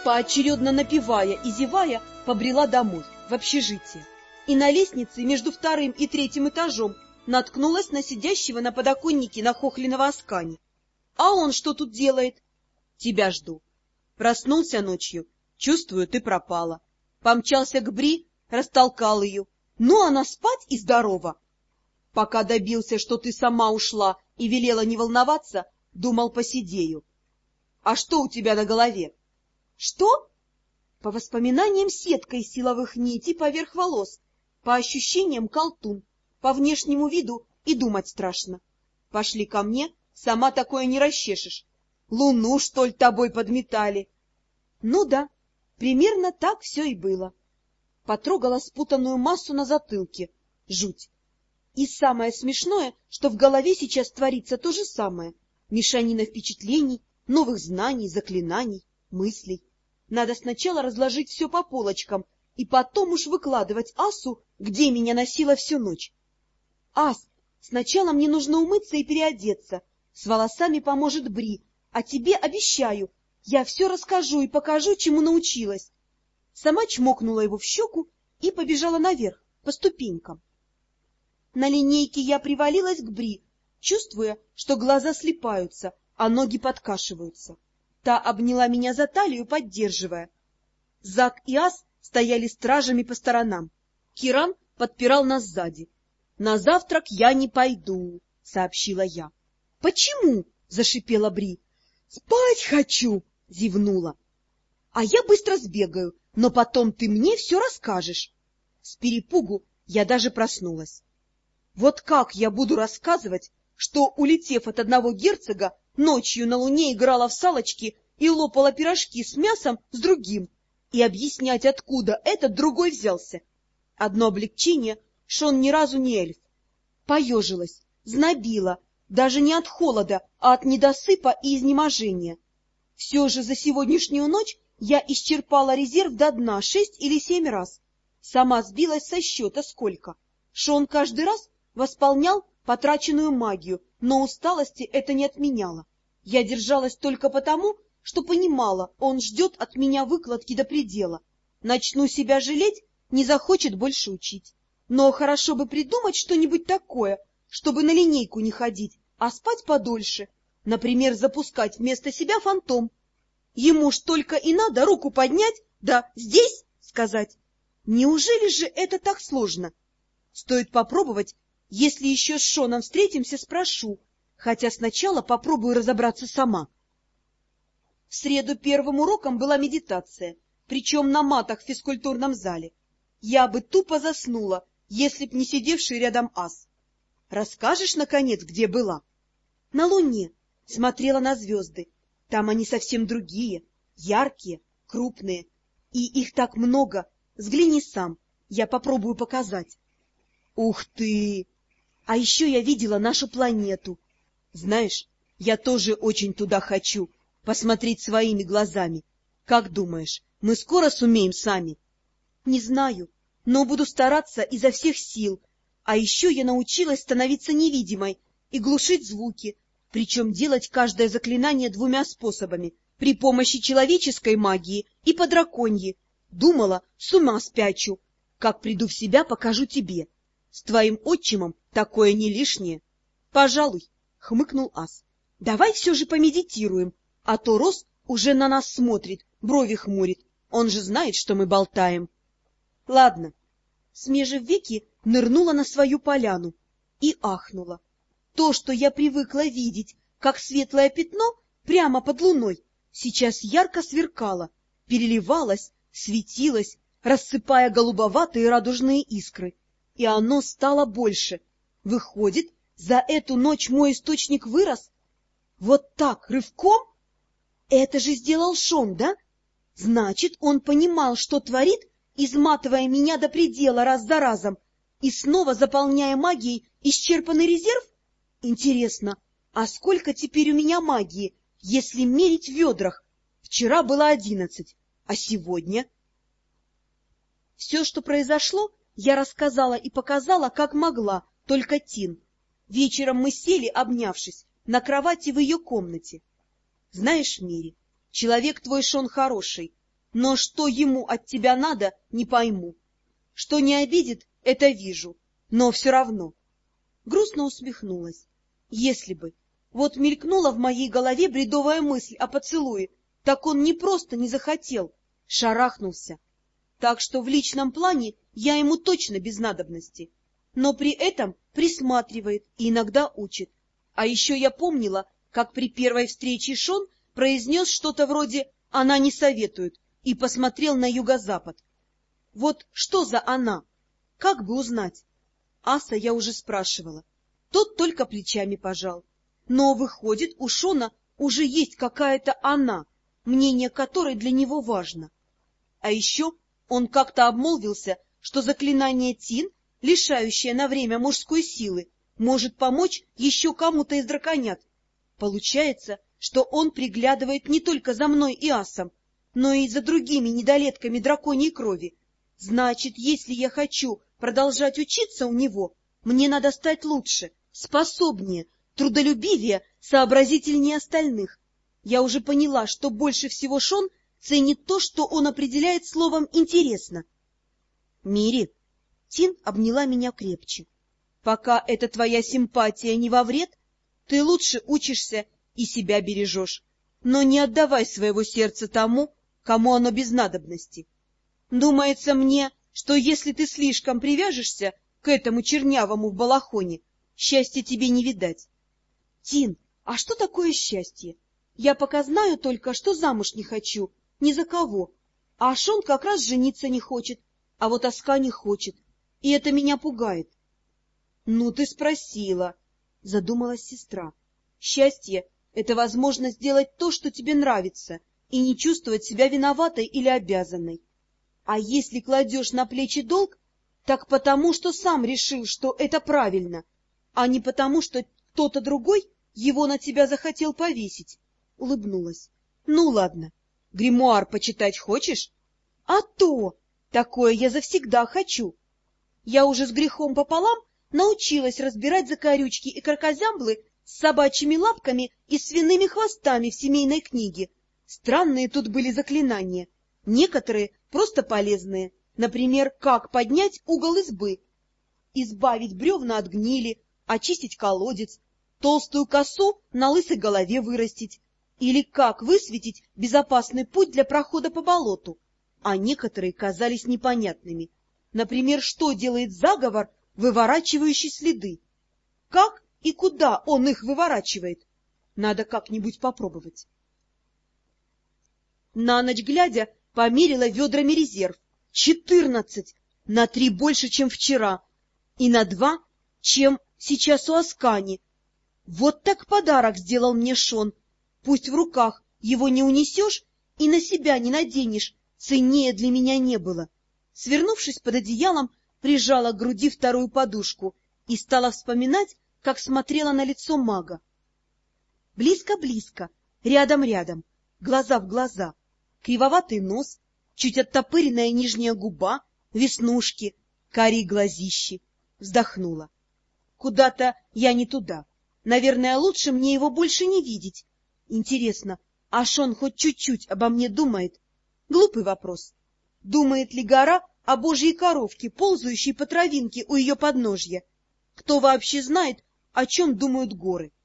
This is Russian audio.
поочередно напевая и зевая, побрела домой, в общежитие. И на лестнице между вторым и третьим этажом наткнулась на сидящего на подоконнике нахохленного Аскани. А он что тут делает? Тебя жду. Проснулся ночью, чувствую, ты пропала. Помчался к Бри, растолкал ее. Ну, она спать и здорова. Пока добился, что ты сама ушла и велела не волноваться, думал, посидею. А что у тебя на голове? Что? По воспоминаниям сетка из силовых нитей поверх волос, по ощущениям колтун, по внешнему виду и думать страшно. Пошли ко мне, сама такое не расчешешь. Луну, что ли, тобой подметали? Ну да, примерно так все и было. Потрогала спутанную массу на затылке. Жуть. И самое смешное, что в голове сейчас творится то же самое. Мешанина впечатлений, новых знаний, заклинаний, мыслей. Надо сначала разложить все по полочкам и потом уж выкладывать Асу, где меня носила всю ночь. Ас, сначала мне нужно умыться и переодеться. С волосами поможет Бри, а тебе обещаю, я все расскажу и покажу, чему научилась. Сама чмокнула его в щеку и побежала наверх, по ступенькам. На линейке я привалилась к Бри, чувствуя, что глаза слипаются, а ноги подкашиваются. Та обняла меня за талию, поддерживая. Зак и Ас стояли стражами по сторонам. Киран подпирал нас сзади. — На завтрак я не пойду, — сообщила я. — Почему? — зашипела Бри. — Спать хочу, — зевнула. — А я быстро сбегаю, но потом ты мне все расскажешь. С перепугу я даже проснулась. Вот как я буду рассказывать, что, улетев от одного герцога, ночью на луне играла в салочки и лопала пирожки с мясом с другим, и объяснять, откуда этот другой взялся? Одно облегчение, что он ни разу не эльф. Поежилась, знобила, даже не от холода, а от недосыпа и изнеможения. Все же за сегодняшнюю ночь я исчерпала резерв до дна 6 или 7 раз. Сама сбилась со счета сколько. Что он каждый раз восполнял потраченную магию, но усталости это не отменяло. Я держалась только потому, что понимала, он ждет от меня выкладки до предела. Начну себя жалеть, не захочет больше учить. Но хорошо бы придумать что-нибудь такое, чтобы на линейку не ходить, а спать подольше. Например, запускать вместо себя фантом. Ему ж только и надо руку поднять, да «здесь» сказать. Неужели же это так сложно? Стоит попробовать. Если еще с Шоном встретимся, спрошу, хотя сначала попробую разобраться сама. В среду первым уроком была медитация, причем на матах в физкультурном зале. Я бы тупо заснула, если б не сидевший рядом Ас. Расскажешь, наконец, где была? На Луне. Смотрела на звезды. Там они совсем другие, яркие, крупные. И их так много. Взгляни сам, я попробую показать. Ух ты! А еще я видела нашу планету. Знаешь, я тоже очень туда хочу, посмотреть своими глазами. Как думаешь, мы скоро сумеем сами? Не знаю, но буду стараться изо всех сил. А еще я научилась становиться невидимой и глушить звуки, причем делать каждое заклинание 2 способами, при помощи человеческой магии и по драконьи. Думала, с ума спячу. Как приду в себя, покажу тебе. С твоим отчимом такое не лишнее. Пожалуй, — хмыкнул Ас. — Давай все же помедитируем, а то Рос уже на нас смотрит, брови хмурит. Он же знает, что мы болтаем. Ладно. Смежив веки, нырнула на свою поляну и ахнула. То, что я привыкла видеть, как светлое пятно прямо под луной, сейчас ярко сверкало, переливалось, светилось, рассыпая голубоватые радужные искры. И оно стало больше. Выходит, за эту ночь мой источник вырос? Вот так, рывком? Это же сделал Шон, да? Значит, он понимал, что творит, изматывая меня до предела раз за разом и снова заполняя магией исчерпанный резерв? Интересно, а сколько теперь у меня магии, если мерить в ведрах? Вчера было 11, а сегодня? Все, что произошло, я рассказала и показала, как могла, только Тин. Вечером мы сели, обнявшись, на кровати в ее комнате. Знаешь, Мири, человек твой Шон хороший, Но что ему от тебя надо, не пойму. Что не обидит, это вижу, но все равно. Грустно усмехнулась. Если бы. Вот мелькнула в моей голове бредовая мысль о поцелуе, так он не просто не захотел, шарахнулся. Так что в личном плане я ему точно без надобности. Но при этом присматривает и иногда учит. А еще я помнила, как при первой встрече Шон произнес что-то вроде «она не советует» и посмотрел на юго-запад. Вот что за она? Как бы узнать? Аса я уже спрашивала. Тот только плечами пожал. Но, выходит, у Шона уже есть какая-то она, мнение которой для него важно. А еще он как-то обмолвился, что заклинание Тин, лишающее на время мужской силы, может помочь еще кому-то из драконят. Получается, что он приглядывает не только за мной и Асом, но и за другими недолетками драконьей крови. Значит, если я хочу продолжать учиться у него, мне надо стать лучше, способнее, трудолюбивее, сообразительнее остальных. Я уже поняла, что больше всего Шон ценит то, что он определяет словом «интересно». «Мири», — Тин обняла меня крепче, — «пока эта твоя симпатия не во вред, ты лучше учишься и себя бережешь, но не отдавай своего сердца тому, кому оно без надобности. Думается мне, что если ты слишком привяжешься к этому чернявому в балахоне, счастья тебе не видать». «Тин, а что такое счастье? Я пока знаю только, что замуж не хочу, ни за кого, а Шон как раз жениться не хочет, а вот Аска не хочет, и это меня пугает». «Ну, ты спросила», — задумалась сестра. «Счастье — это возможность сделать то, что тебе нравится, и не чувствовать себя виноватой или обязанной. А если кладешь на плечи долг, так потому, что сам решил, что это правильно, а не потому, что кто-то другой его на тебя захотел повесить». Улыбнулась. «Ну, ладно. Гримуар почитать хочешь?» «А то! Такое я завсегда хочу. Я уже с грехом пополам научилась разбирать закорючки и кракозямблы с собачьими лапками и свиными хвостами в семейной книге. Странные тут были заклинания. Некоторые просто полезные. Например, как поднять угол избы, избавить бревна от гнили, очистить колодец, толстую косу на лысой голове вырастить, или как высветить безопасный путь для прохода по болоту. А некоторые казались непонятными. Например, что делает заговор, выворачивающий следы? Как и куда он их выворачивает? Надо как-нибудь попробовать. На ночь глядя, померила ведрами резерв. 14! На 3 больше, чем вчера. И на 2, чем сейчас у Аскани. Вот так подарок сделал мне Шон. Пусть в руках его не унесешь и на себя не наденешь, ценнее для меня не было. Свернувшись под одеялом, прижала к груди вторую подушку и стала вспоминать, как смотрела на лицо мага. Близко-близко, рядом-рядом, глаза в глаза, кривоватый нос, чуть оттопыренная нижняя губа, веснушки, карие глазищи. Вздохнула. Куда-то я не туда. Наверное, лучше мне его больше не видеть. Интересно, а Шон хоть чуть-чуть обо мне думает? Глупый вопрос. Думает ли гора о божьей коровке, ползающей по травинке у ее подножья? Кто вообще знает, о чем думают горы?